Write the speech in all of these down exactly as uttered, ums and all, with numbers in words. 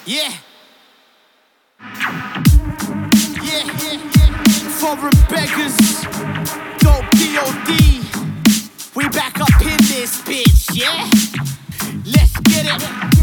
Yeah. Yeah, yeah, yeah. Foreign beggars, dope D O D. We back up in this bitch, yeah? Let's get it.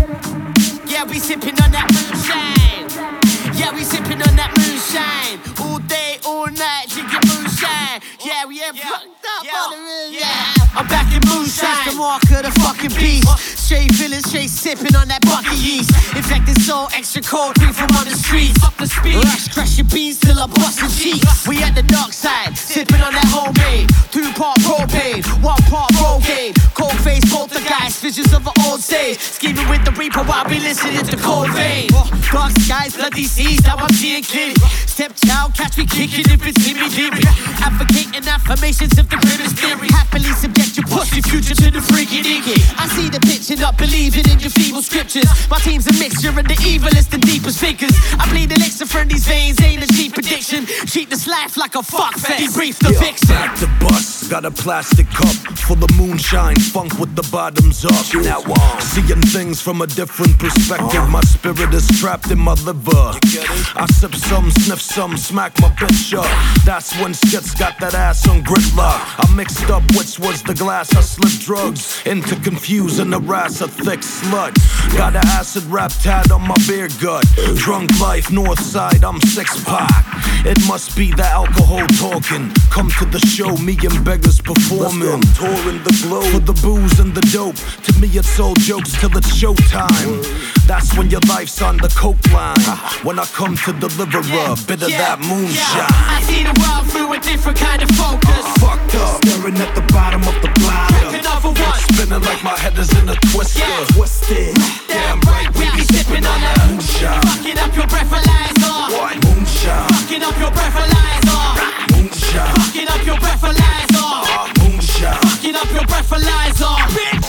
Yeah, we sipping on that moonshine. Yeah, we sipping on that moonshine. All day, all night, drinking moonshine. Yeah, we have fucked up on the moonshine. Yeah. I'm back in moonshine, the mark of the fucking beast. Straight villain, straight sipping on that bucket yeast. Infected soul, extra cold, drink from on the streets. Up the speed, rush, crush your beans till I bust your cheeks. We at the dark side, sipping on that homemade. Two part propane, one part rogaine. Cold face, poltergeist, visions of an old sage. Scheming with the reaper while we listening to cold vein. Dark skies, bloody seas, now I'm seeing clearly. Stepchild, catch me kicking if it's Jimmy Deary. Advocating affirmations of the grimmest theory. Happily subject your pussy future to the freaking icky. I see the picture, not believing in your feeble scriptures. My team's a mixture of the evilest and deepest thinkers. I bleed elixir from these veins, ain't a cheap prediction. Treat this life like a fuck fest. Debrief the vixen. Back to bus, got a plastic cup full of moonshine, funk with the bottoms up. Seeing things from a different perspective. My spirit is trapped in my liver. I sip some, sniff some, smack my bitch up. That's when skits got that ass on gridlock. I mixed up which was the glass. I slipped drugs into confusing the rass a thick slut. Got an acid rap tat on my beer gut. Drunk life, north side, I'm six pack. It must be the alcohol talking. Come to the show, me and beggars performing. Touring the globe for the booze and the dope. To me it's all jokes till it's showtime. That's when your life's on the coke line. When I come to deliver a bit of that moonshine. I see the world through a different kind of focus. Fucked up, staring at the bottom of the bottle. Another one. Spinning like my head is in a twister. Yeah. Twisted, damn right, we be sipping on that moonshine. Fucking up your breathalyzer. What? Moonshine. Fucking up your breathalyzer. Moonshine. Fucking up your breathalyzer. Moonshine. Fucking up your breathalyzer. Bitch.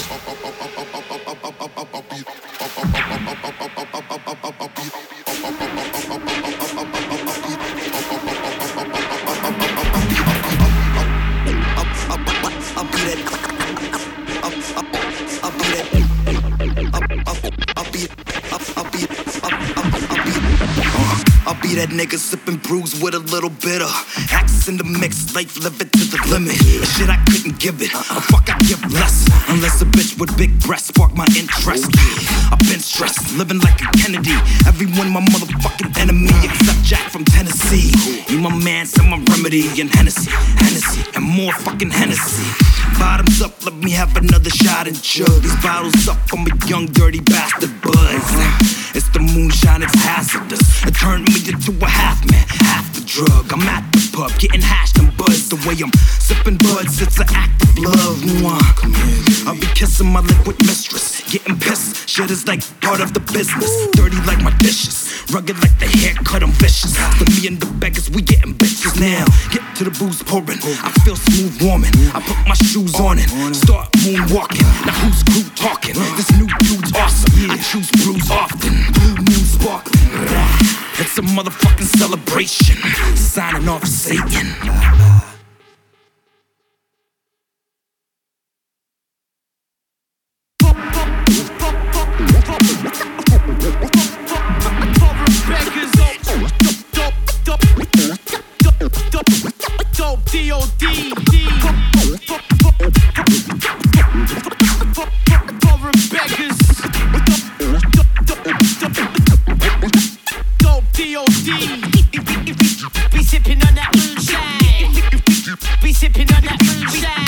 That nigga sippin' brews with a little bit of axe in the mix, life live it to the limit. Shit I couldn't give it, a fuck I give less. Unless a bitch with big breasts spark my interest. I've been stressed, living like a Kennedy. Everyone my motherfucking enemy except Jack from Tennessee. You my man, so my remedy and Hennessy, Hennessy, and more fucking Hennessy. Bottoms up, let me have another shot and chug these bottles up. I'm a young dirty bastard buzz. It's the moonshine, it's hazardous. It turned me into a half man, half the drug. I'm at the pub, getting hashed and buzzed. The way I'm sipping buds, it's an act of love. Mwah. I'll be kissing my liquid mistress, getting pissed. Shit is like part of the business. Dirty like my dishes, rugged like the haircut, I'm vicious. For me and the beggars, we getting bitches now. Get to the booze pouring, I feel smooth warming. I put my shoes on it, start moonwalking. Now who's crew talking? This new dude's awesome. I choose brews often, blue moon sparkling. It's a motherfucking celebration. Signing off Satan. Dope D O D. Foreign beggars. Dope D O D. We sipping on that moonshine. We sipping on that moonshine.